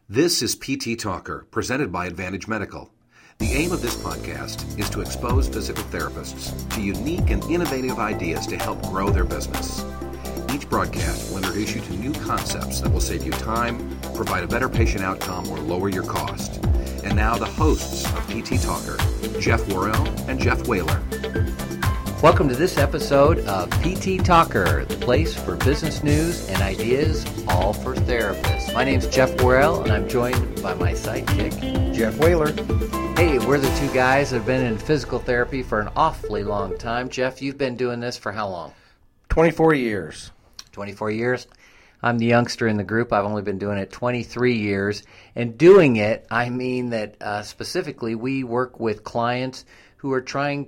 This is PT Talker, presented by Advantage Medical. The aim of this podcast is to expose physical therapists to unique and innovative ideas to help grow their business. Each broadcast will introduce you to new concepts that will save you time, provide a better patient outcome, or lower your cost. And now the hosts of PT Talker, Jeff Worrell and Jeff Whaler. Welcome to this episode of PT Talker, the place for business news and ideas, all for therapists. My name's Jeff Worrell, and I'm joined by my sidekick, Jeff Whaler. Hey, we're the two guys that have been in physical therapy for an awfully long time. Jeff, you've been doing this for how long? 24 years. 24 years? I'm the youngster in the group. I've only been doing it 23 years. And doing it, I mean that specifically we work with clients who are trying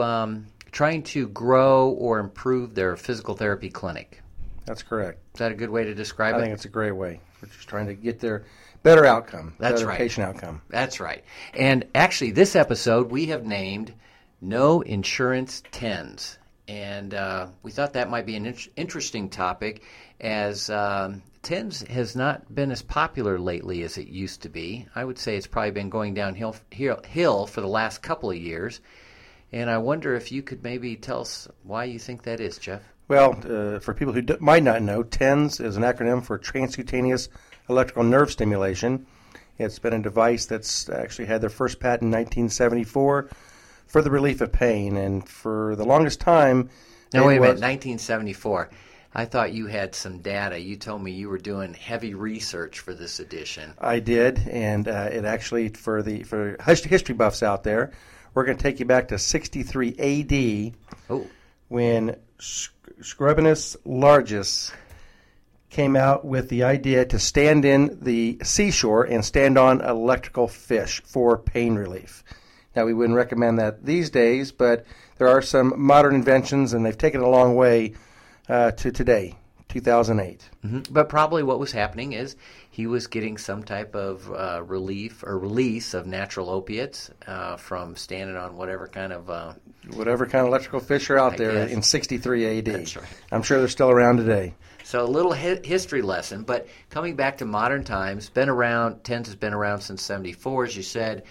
to grow or improve their physical therapy clinic. That's correct. Is that a good way to describe it? I think it's a great way. We're just trying to get their better outcome, That's better right. patient outcome. That's right. And actually, this episode we have named No Insurance TENS. And we thought that might be an interesting topic, as TENS has not been as popular lately as it used to be. I would say it's probably been going downhill for the last couple of years. And I wonder if you could maybe tell us why you think that is, Jeff. Well, for people who might not know, TENS is an acronym for Transcutaneous Electrical Nerve Stimulation. It's been a device that's actually had their first patent in 1974 for the relief of pain. And for the longest time... Now, wait a minute, 1974. I thought you had some data. You told me you were doing heavy research for this edition. I did, and it actually, for history buffs out there, we're going to take you back to 63 A.D. When Scribinus Largus came out with the idea to stand in the seashore and stand on electrical fish for pain relief. Now, we wouldn't recommend that these days, but there are some modern inventions, and they've taken it a long way to today, 2008. Mm-hmm. But probably what was happening is he was getting some type of relief or release of natural opiates from standing on whatever kind of electrical fish are out there guess. in 63 AD. That's right. I'm sure they're still around today. So a little history lesson, but coming back to modern times, TENS has been around since 74, as you said.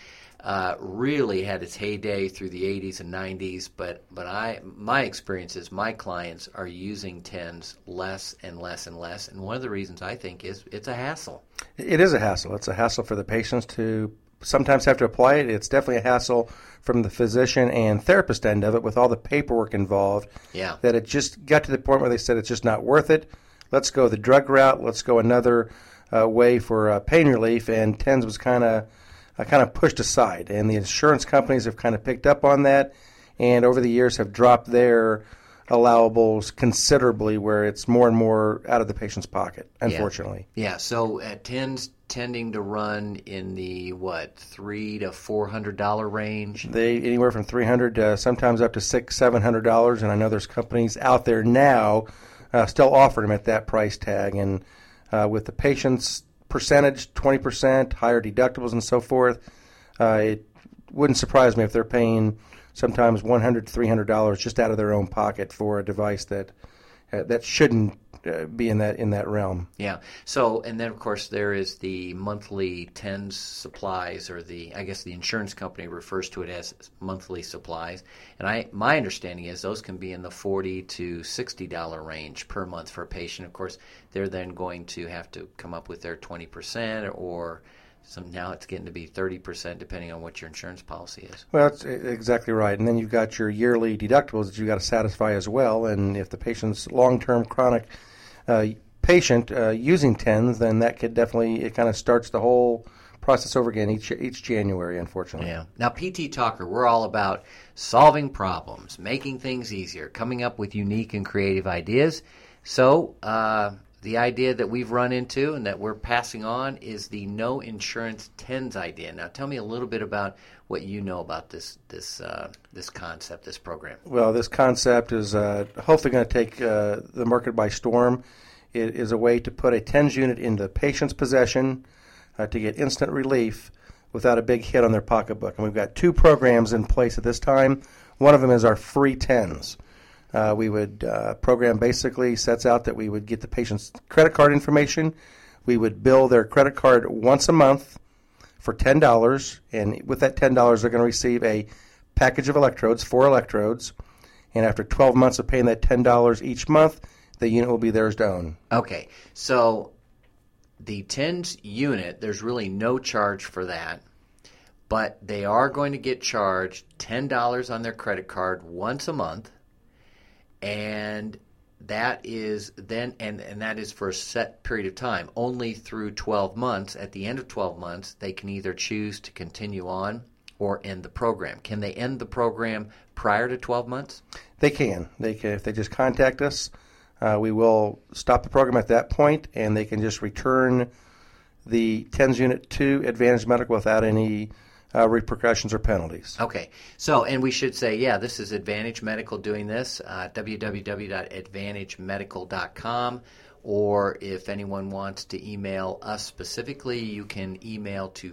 Really had its heyday through the 80s and 90s, but my experience is my clients are using TENS less and less and less, and one of the reasons I think is it's a hassle. It is a hassle. It's a hassle for the patients to sometimes have to apply it. It's definitely a hassle from the physician and therapist end of it with all the paperwork involved. Yeah. That it just got to the point where they said it's just not worth it. Let's go the drug route. Let's go another way for pain relief, and TENS was kind of pushed aside, and the insurance companies have kind of picked up on that, and over the years have dropped their allowables considerably, where it's more and more out of the patient's pocket, unfortunately. Yeah. So TENS tending to run in the $300 to $400 range. They anywhere from $300 to sometimes up to $600-$700, and I know there's companies out there now still offering them at that price tag, and with the patient's percentage, 20%, higher deductibles and so forth, it wouldn't surprise me if they're paying sometimes $100 to $300 just out of their own pocket for a device that shouldn't be in that realm. Yeah. So, and then of course there is the monthly TENS supplies, or I guess the insurance company refers to it as monthly supplies. And my understanding is those can be in the $40 to $60 range per month for a patient. Of course, they're then going to have to come up with their 20%, or now it's getting to be 30% depending on what your insurance policy is. Well, that's exactly right. And then you've got your yearly deductibles that you've got to satisfy as well. And if the patient's long-term chronic patient using TENS, then that could definitely, it kind of starts the whole process over again each January, unfortunately. Yeah. Now, PT Talker, we're all about solving problems, making things easier, coming up with unique and creative ideas. So the idea that we've run into and that we're passing on is the no insurance TENS idea. Now, tell me a little bit about what you know about this concept, this program. Well, this concept is hopefully going to take the market by storm. It is a way to put a TENS unit into the patient's possession to get instant relief without a big hit on their pocketbook. And we've got two programs in place at this time. One of them is our free TENS. We would program basically sets out that we would get the patient's credit card information. We would bill their credit card once a month for $10, and with that $10, they're going to receive a package of electrodes, 4 electrodes, and after 12 months of paying that $10 each month, the unit will be theirs to own. Okay, so the TENS unit, there's really no charge for that, but they are going to get charged $10 on their credit card once a month, and that is then and that is for a set period of time, only through 12 months. At the end of 12 months, they can either choose to continue on or end the program. Can they end the program prior to 12 months? They can. If they just contact us, we will stop the program at that point, and they can just return the TENS unit to Advantage Medical without any repercussions or penalties. Okay. So, and we should say, yeah, this is Advantage Medical doing this, www.advantagemedical.com, or if anyone wants to email us specifically, you can email to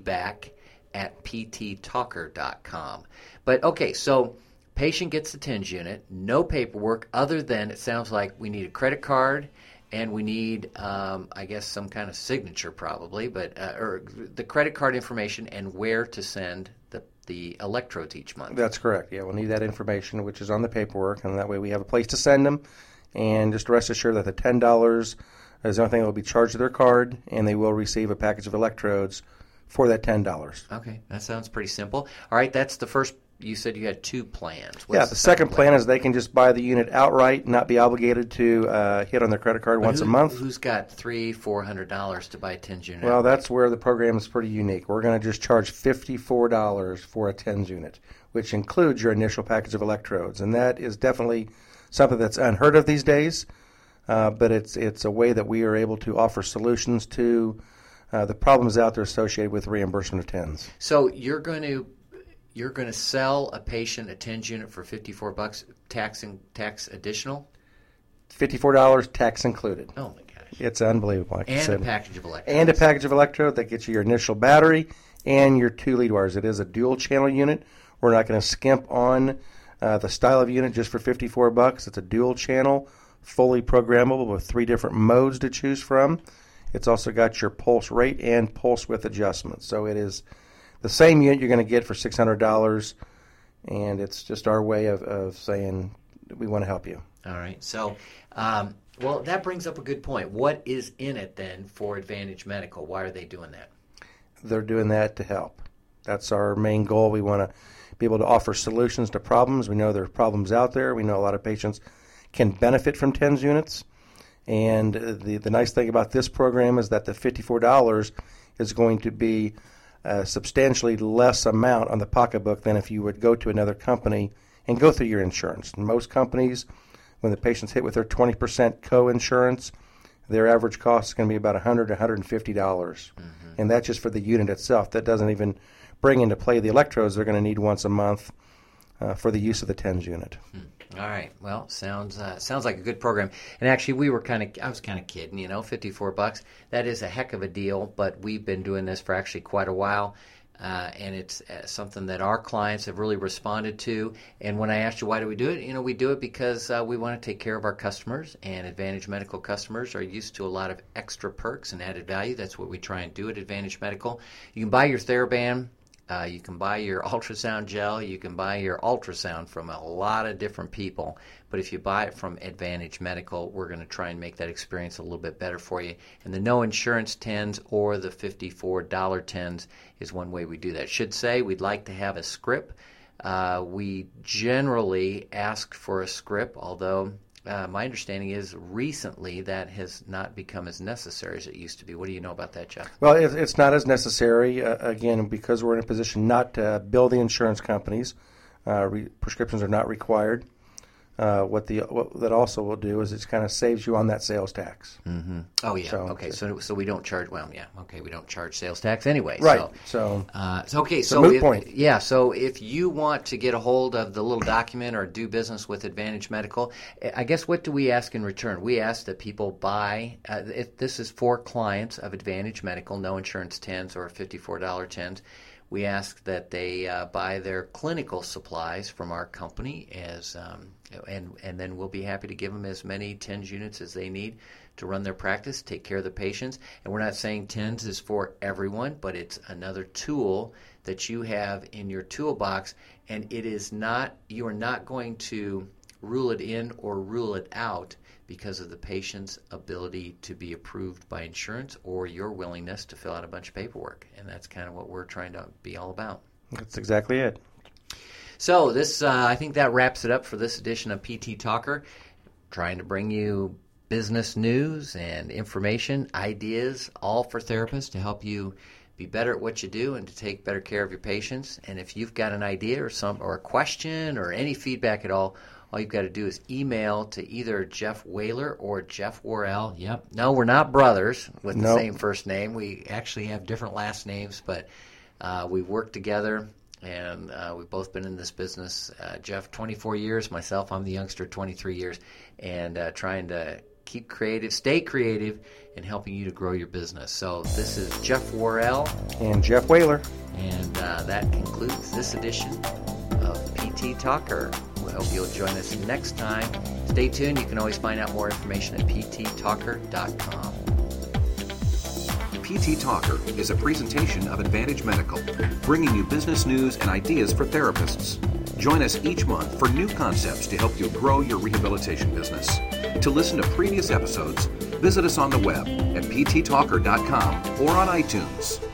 feedback@pttalker.com. But, okay, so patient gets the TENS unit, no paperwork other than it sounds like we need a credit card and we need, I guess, some kind of signature probably, but or the credit card information and where to send the electrodes each month. That's correct. Yeah, we'll need that information, which is on the paperwork, and that way we have a place to send them. And just rest assured that the $10 is the only thing that will be charged to their card, and they will receive a package of electrodes for that $10. Okay, that sounds pretty simple. All right, that's the first. You said you had 2 plans. What's the second plan is they can just buy the unit outright, not be obligated to hit on their credit card once a month. Who's got $300-$400 to buy a TENS unit? Well, that's where the program is pretty unique. We're going to just charge $54 for a TENS unit, which includes your initial package of electrodes, and that is definitely something that's unheard of these days. But it's a way that we are able to offer solutions to the problems out there associated with reimbursement of TENS. So you're going to sell a patient a TENS unit for $54, tax additional? $54, tax included. Oh my gosh! It's unbelievable. Like and a package of electrodes. And a package of electrode that gets you your initial battery and your 2 lead wires. It is a dual channel unit. We're not going to skimp on the style of unit just for $54. It's a dual channel, fully programmable with 3 different modes to choose from. It's also got your pulse rate and pulse width adjustments. So it is the same unit you're going to get for $600, and it's just our way of saying we want to help you. All right. So, well, that brings up a good point. What is in it then for Advantage Medical? Why are they doing that? They're doing that to help. That's our main goal. We want to be able to offer solutions to problems. We know there are problems out there. We know a lot of patients can benefit from TENS units. And the nice thing about this program is that the $54 is going to be a substantially less amount on the pocketbook than if you would go to another company and go through your insurance. And most companies, when the patient's hit with their 20% co-insurance, their average cost is going to be about $100 to $150. Mm-hmm. And that's just for the unit itself. That doesn't even bring into play the electrodes they're going to need once a month for the use of the TENS unit. All right. Well, sounds like a good program. And actually, I was kind of kidding, $54. That is a heck of a deal, but we've been doing this for actually quite a while. And it's something that our clients have really responded to. And when I asked you why do we do it, we do it because we want to take care of our customers, and Advantage Medical customers are used to a lot of extra perks and added value. That's what we try and do at Advantage Medical. You can buy your TheraBand. You can buy your ultrasound gel. You can buy your ultrasound from a lot of different people. But if you buy it from Advantage Medical, we're going to try and make that experience a little bit better for you. And the no insurance TENS or the $54 TENS is one way we do that. Should say we'd like to have a script. We generally ask for a script, although my understanding is recently that has not become as necessary as it used to be. What do you know about that, Jeff? Well, it's not as necessary, again, because we're in a position not to bill the insurance companies. Prescriptions are not required. What that also will do is it kind of saves you on that sales tax. Mm-hmm. Oh yeah. Okay. So we don't charge. Well, yeah. Okay. We don't charge sales tax anyway. Right. So okay. It's a moot point. Yeah. So if you want to get a hold of the little document or do business with Advantage Medical, I guess what do we ask in return? We ask that people buy. If this is for clients of Advantage Medical, no insurance TENS or $54 TENS. we ask that they buy their clinical supplies from our company, and then we'll be happy to give them as many TENS units as they need to run their practice, take care of the patients. And we're not saying TENS is for everyone, but it's another tool that you have in your toolbox, and it is not, you are not going to rule it in or rule it out because of the patient's ability to be approved by insurance or your willingness to fill out a bunch of paperwork. And that's kind of what we're trying to be all about. That's exactly it. So this, I think that wraps it up for this edition of PT Talker, trying to bring you business news and information, ideas, all for therapists to help you be better at what you do and to take better care of your patients. And if you've got an idea or a question or any feedback at all you've got to do is email to either Jeff Whaler or Jeff Worrell. Yep. No, we're not brothers with the same first name. We actually have different last names, but we work together, and we've both been in this business. Jeff, 24 years. Myself, I'm the youngster, 23 years, and trying to keep creative, stay creative, and helping you to grow your business. So this is Jeff Worrell. And Jeff Whaler. And that concludes this edition of PT Talker. We hope you'll join us next time. Stay tuned. You can always find out more information at pttalker.com. PT Talker is a presentation of Advantage Medical, bringing you business news and ideas for therapists. Join us each month for new concepts to help you grow your rehabilitation business. To listen to previous episodes, visit us on the web at pttalker.com or on iTunes.